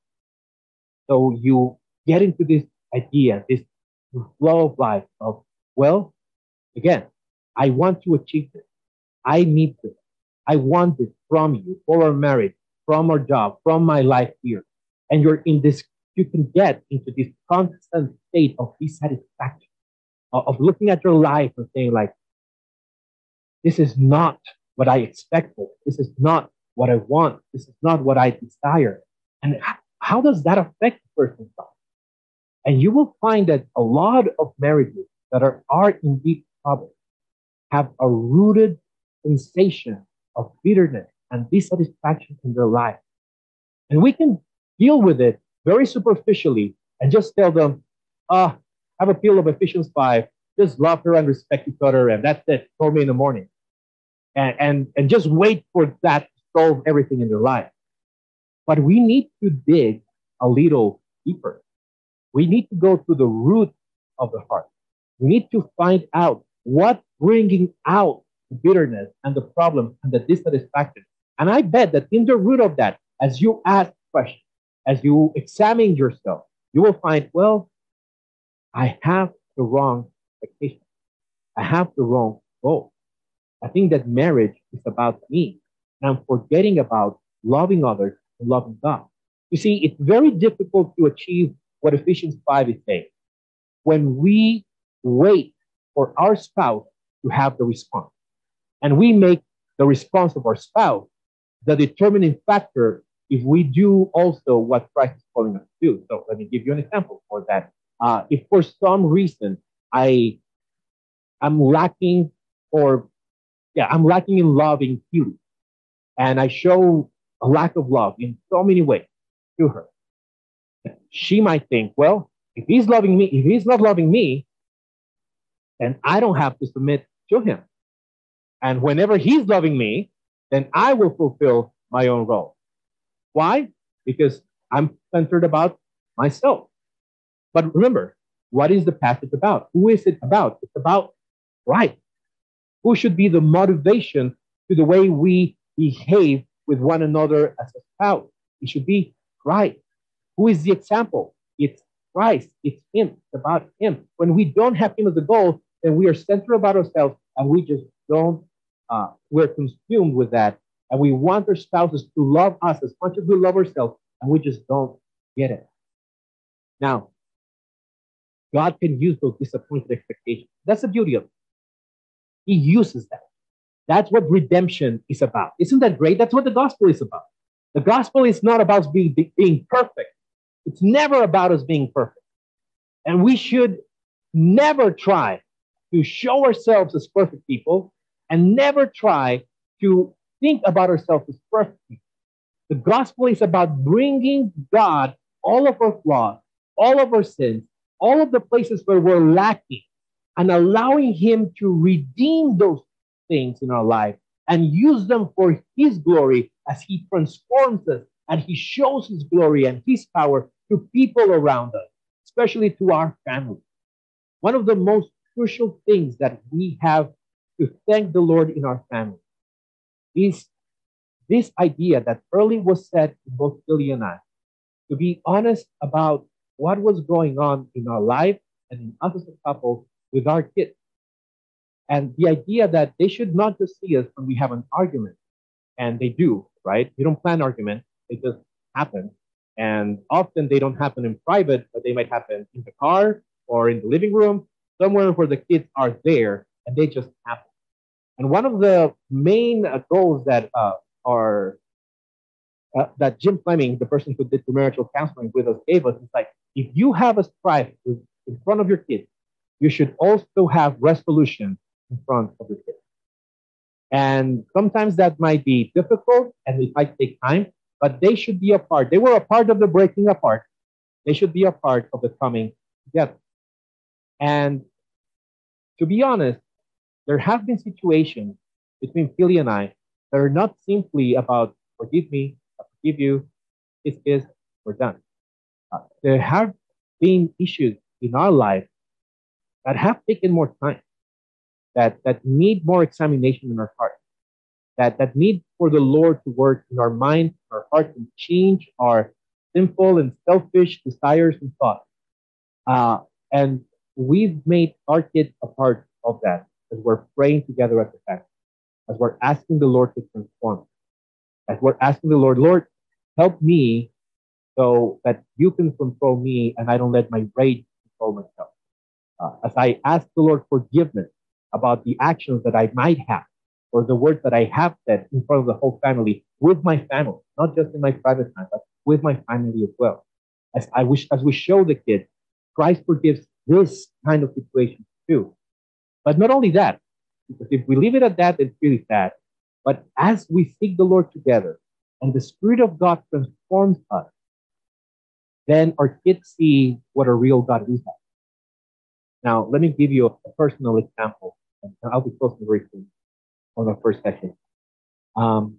So you get into this idea, this flow of life of, well, again, I want to achieve this. I need this. I want this from you, for our marriage, from our job, from my life here. And you're in this, you can get into this constant state of dissatisfaction, of, of looking at your life and saying, like, this is not what I expected. This is not what I want. This is not what I desire. And how, how does that affect the person's life? And you will find that a lot of marriages that are, are in deep trouble have a rooted sensation of bitterness and dissatisfaction in their life. And we can deal with it very superficially and just tell them, ah, have a pill of Ephesians five, just love her and respect each other, and that's it, call me in the morning. And, and, and just wait for that to solve everything in their life. But we need to dig a little deeper. We need to go to the root of the heart. We need to find out what's bringing out the bitterness and the problem and the dissatisfaction. And I bet that in the root of that, as you ask questions, as you examine yourself, you will find, well, I have the wrong expectation. I have the wrong goal. I think that marriage is about me. And I'm forgetting about loving others and loving God. You see, it's very difficult to achieve what Ephesians five is saying when we wait for our spouse to have the response. And we make the response of our spouse the determining factor if we do also what Christ is calling us to do. So let me give you an example for that. Uh, if for some reason I am lacking or yeah, I'm lacking in love in Hugh, and I show a lack of love in so many ways to her, she might think, well, if he's loving me, if he's not loving me, then I don't have to submit to him. And whenever he's loving me, then I will fulfill my own role. Why? Because I'm centered about myself. But remember, what is the passage about? Who is it about? It's about right. Who should be the motivation to the way we behave with one another as a spouse? It should be right. Who is the example? It's Christ. It's Him. It's about Him. When we don't have Him as the goal, then we are centered about ourselves and we just don't, uh, we're consumed with that. And we want our spouses to love us as much as we love ourselves, and we just don't get it. Now, God can use those disappointed expectations. That's the beauty of it. He uses that. That's what redemption is about. Isn't that great? That's what the gospel is about. The gospel is not about being, being perfect. It's never about us being perfect. And we should never try to show ourselves as perfect people and never try to think about ourselves as perfect people. The gospel is about bringing God all of our flaws, all of our sins, all of the places where we're lacking, and allowing Him to redeem those things in our life and use them for His glory as He transforms us and He shows His glory and His power to people around us, especially to our family. One of the most crucial things that we have to thank the Lord in our family is this idea that early was said in both Billy and I, to be honest about what was going on in our life and in us as a couple with our kids. And the idea that they should not just see us when we have an argument, and they do, right? We don't plan arguments, they just happen. And often they don't happen in private, but they might happen in the car or in the living room, somewhere where the kids are there, and they just happen. And one of the main uh, goals that uh, are uh, that Jim Fleming, the person who did premarital counseling with us, gave us is like, if you have a strife in front of your kids, you should also have resolution in front of your kids. And sometimes that might be difficult and it might take time, but they should be a part. They were a part of the breaking apart. They should be a part of the coming together. And to be honest, there have been situations between Philly and I that are not simply about forgive me, I forgive you, this is, we're done. Uh, there have been issues in our life that have taken more time, that, that need more examination in our heart, that, that need for the Lord to work in our mind, our heart, and change our sinful and selfish desires and thoughts. Uh, and we've made our kids a part of that as we're praying together at the family, as we're asking the Lord to transform, as we're asking the Lord, Lord, help me so that you can control me and I don't let my rage control myself. Uh, as I ask the Lord forgiveness about the actions that I might have or the words that I have said in front of the whole family, with my family, not just in my private time, but with my family as well. As I wish, as we show the kids, Christ forgives this kind of situation too. But not only that, because if we leave it at that, it's really sad. But as we seek the Lord together and the Spirit of God transforms us, then our kids see what a real God we have. Now, let me give you a, a personal example, and I'll be closing very soon on our first session. Um,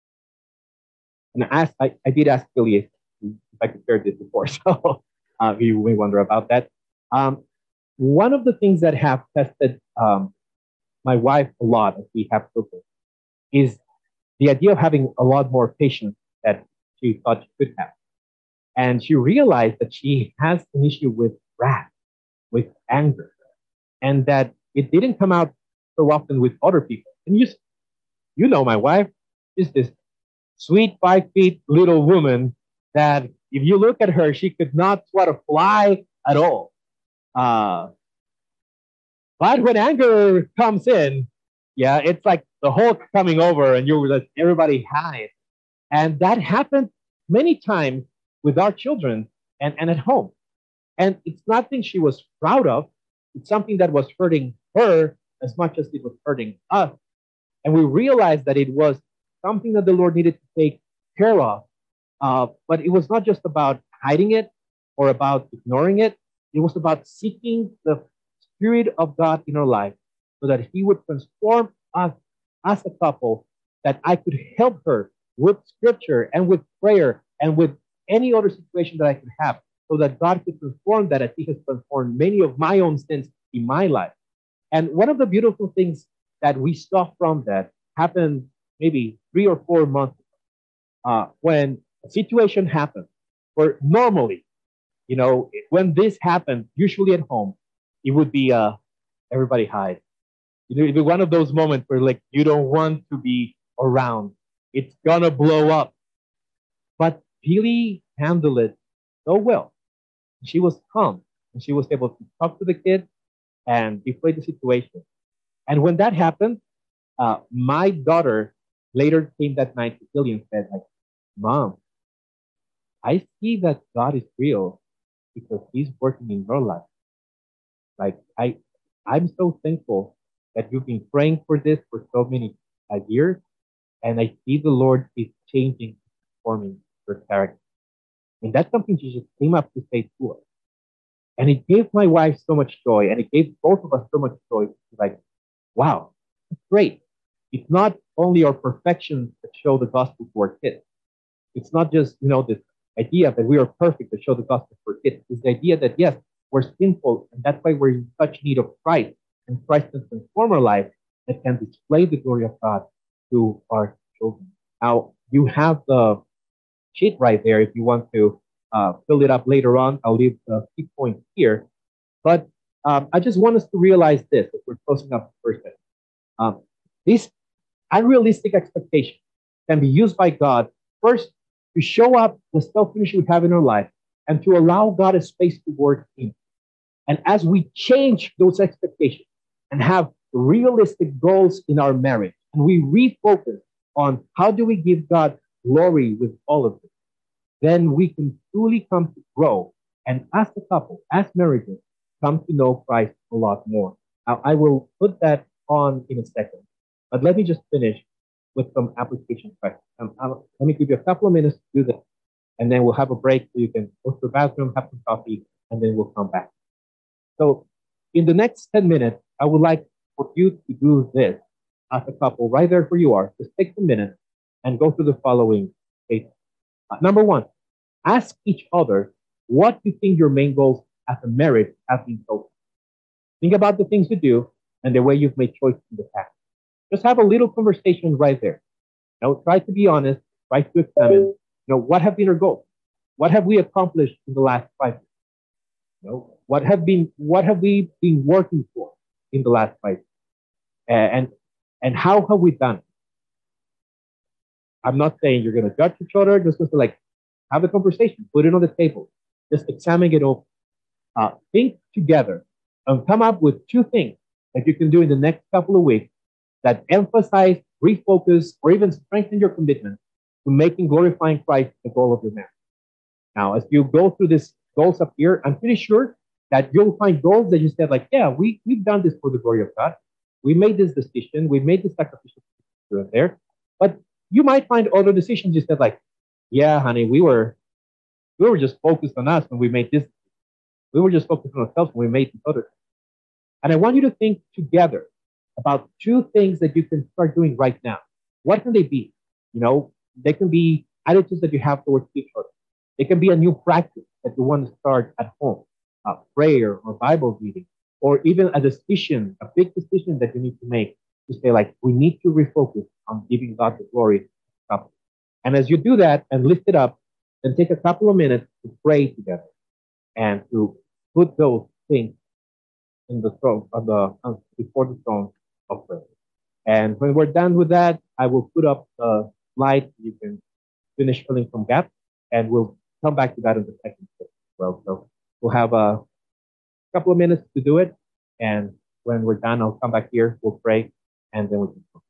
and I, asked, I, I did ask Billy if I could share this before, so uh, you may wonder about that. Um, one of the things that have tested um, my wife a lot as we have children is the idea of having a lot more patience that she thought she could have. And she realized that she has an issue with wrath, with anger, and that it didn't come out so often with other people. And you, you know, my wife is this sweet five feet little woman that if you look at her, she could not sort of fly at all. Uh, but when anger comes in, yeah, it's like the Hulk coming over and you're like, everybody hides. And that happened many times with our children and, and at home. And it's nothing she was proud of. It's something that was hurting her as much as it was hurting us. And we realized that it was something that the Lord needed to take care of. Uh, but it was not just about hiding it or about ignoring it. It was about seeking the Spirit of God in our life so that He would transform us as a couple, that I could help her with Scripture and with prayer and with any other situation that I could have, so that God could transform that as He has transformed many of my own sins in my life. And one of the beautiful things that we saw from that happened maybe three or four months ago, uh, when a situation happened where normally, you know, when this happened, usually at home, it would be uh, everybody hide. You know, it'd be one of those moments where like you don't want to be around. It's gonna blow up. But Billy handled it so well. She was calm and she was able to talk to the kid and deflate the situation. And when that happened, uh, my daughter later came that night to Billy and said, like, Mom, I see that God is real because He's working in your life. Like, I, I'm so thankful that you've been praying for this for so many uh, years, and I see the Lord is changing, forming your character. And that's something she just came up to say to us. And it gave my wife so much joy, and it gave both of us so much joy. Like, wow, that's great. It's not only our perfections that show the gospel to our kids. It's not just, you know, this idea that we are perfect to show the gospel for kids. It's the idea that, yes, we're sinful, and that's why we're in such need of Christ, and Christ can transform our life. that can display the glory of God to our children. Now, you have the sheet right there if you want to uh, fill it up later on. I'll leave the key points here. But um, I just want us to realize this as we're closing up the first session. Um, these unrealistic expectations can be used by God first to show up the selfishness we have in our life and to allow God a space to work in. And as we change those expectations and have realistic goals in our marriage, and we refocus on how do we give God glory with all of this, then we can truly come to grow. And as a couple, as marriages, come to know Christ a lot more. Now, I will put that on in a second, but let me just finish with some application questions. Um, I'll- let me give you a couple of minutes to do that, and then we'll have a break so you can go to the bathroom, have some coffee, and then we'll come back. So in the next ten minutes, I would like for you to do this as a couple, right there where you are. Just take a minute and go through the following statements. Uh, number one, ask each other what you think your main goals as a marriage have been so far. Think about the things you do and the way you've made choices in the past. Just have a little conversation right there. You know, try to be honest, try to examine, you know, what have been our goals? What have we accomplished in the last five years? You know, what have been what have we been working for in the last five years? And and how have we done it? I'm not saying you're gonna judge each other, just to like have a conversation, put it on the table, just examine it over. Uh, think together and come up with two things that you can do in the next couple of weeks that emphasize, refocus, or even strengthen your commitment to making glorifying Christ the goal of your marriage. Now, as you go through these goals up here, I'm pretty sure that you'll find goals that you said, like, yeah, we, we've done this for the glory of God. We made this decision. We made this sacrificial decision there. But you might find other decisions you said, like, yeah, honey, we were we were just focused on us when we made this. We were just focused on ourselves when we made this other. And I want you to think together about two things that you can start doing right now. What can they be? You know, they can be attitudes that you have towards each other. It can be a new practice that you want to start at home, uh, prayer or Bible reading, or even a decision, a big decision that you need to make to say, like, we need to refocus on giving God the glory. And as you do that and lift it up, then take a couple of minutes to pray together and to put those things in the throne, on the, on, before the throne of prayer. And when we're done with that, I will put up the slide. You can finish filling some gaps, and we'll come back to that in the second step as well. So we'll have a couple of minutes to do it, and when we're done, I'll come back here, we'll pray, and then we can go.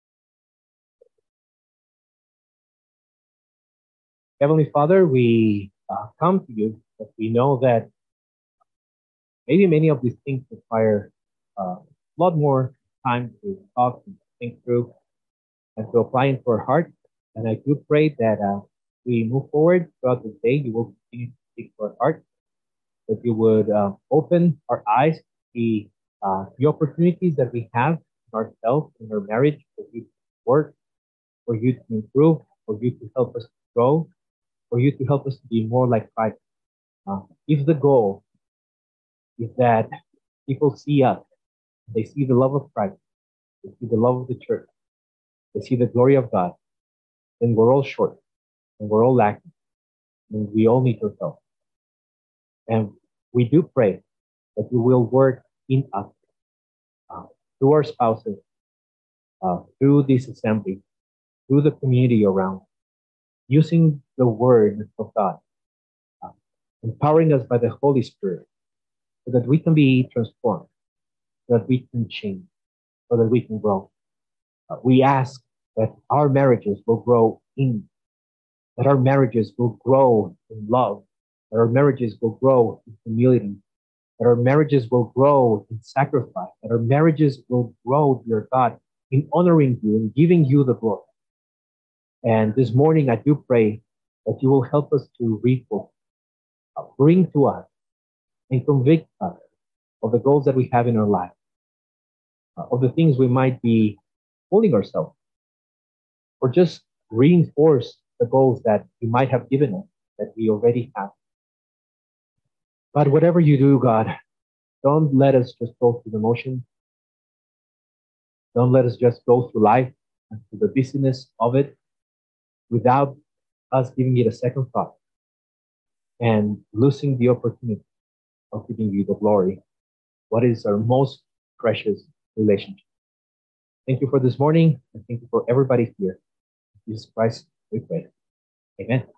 Heavenly Father, we uh, come to you, but we know that maybe many of these things require uh, a lot more time to talk and think through and to apply into our hearts. And I do pray that uh, we move forward throughout the day. You will continue to speak to our hearts, that you would uh, open our eyes to see uh, the opportunities that we have in ourselves, in our marriage, for you to work, for you to improve, for you to help us grow, for you to help us to be more like Christ. Uh, if the goal is that people see us, they see the love of Christ, they see the love of the church, they see the glory of God, then we're all short, and we're all lacking, and we all need your help. And we do pray that you will work in us, uh, through our spouses, uh, through this assembly, through the community around, using the word of God, uh, empowering us by the Holy Spirit, so that we can be transformed, so that we can change, so that we can grow. Uh, we ask that our marriages will grow in, that our marriages will grow in love, that our marriages will grow in humility, that our marriages will grow in sacrifice, that our marriages will grow, dear God, in honoring you and giving you the glory. And this morning, I do pray that you will help us to refocus, uh, bring to us, and convict us of the goals that we have in our life, uh, of the things we might be holding ourselves, or just reinforce the goals that you might have given us, that we already have. But whatever you do, God, don't let us just go through the motions. Don't let us just go through life and through the busyness of it without us giving it a second thought and losing the opportunity of giving you the glory. What is our most precious relationship? Thank you for this morning, and thank you for everybody here. In Jesus Christ, we pray. Amen.